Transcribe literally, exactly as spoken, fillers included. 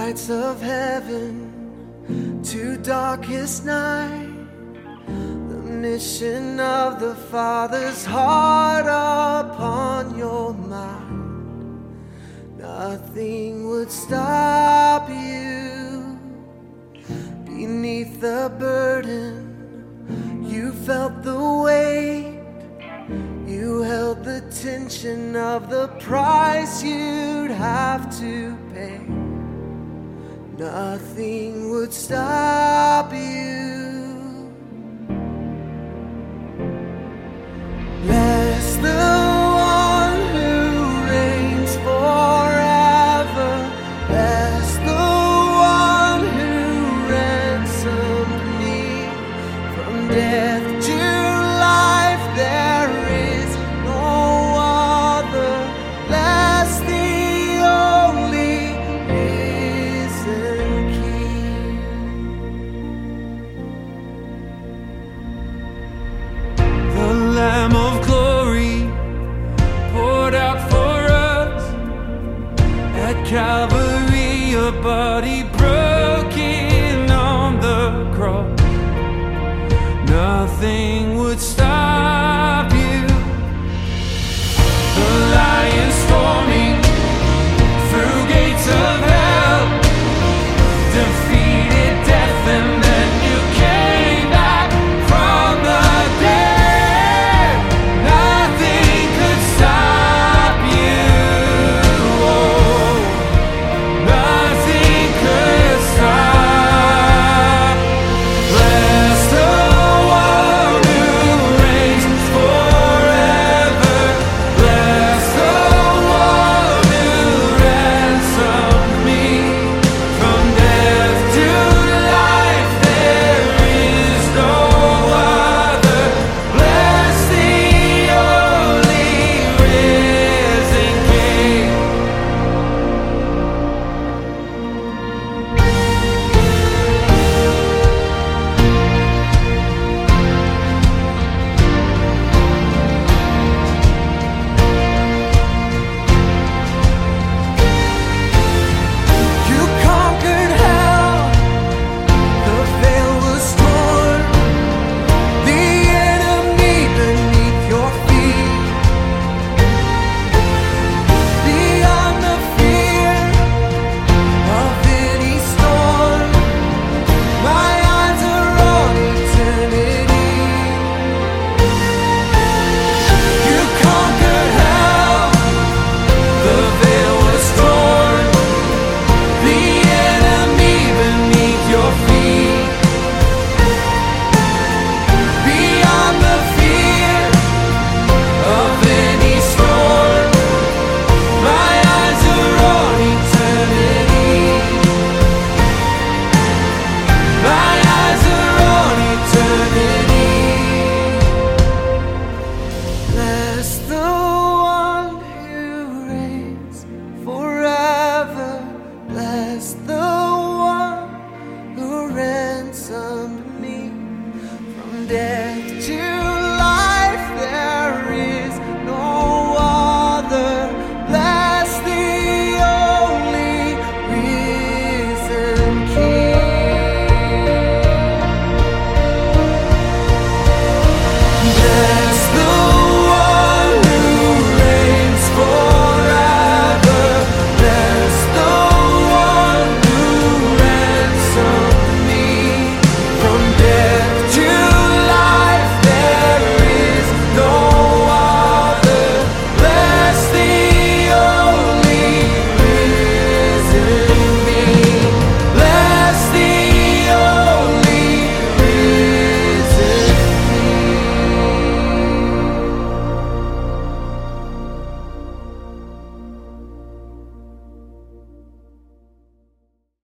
heights of heaven to darkest night, the mission of the Father's heart upon your mind. Nothing would stop you beneath the burden. You felt the weight, you held the tension of the price you'd have to pay. Nothing would stop you. Bless the one who reigns forever. Bless the one who ransomed me from death to life. There is no other. Bless the only risen King. The Lamb of glory poured out for us at Calvary, a body broken on the cross. Nothing would stop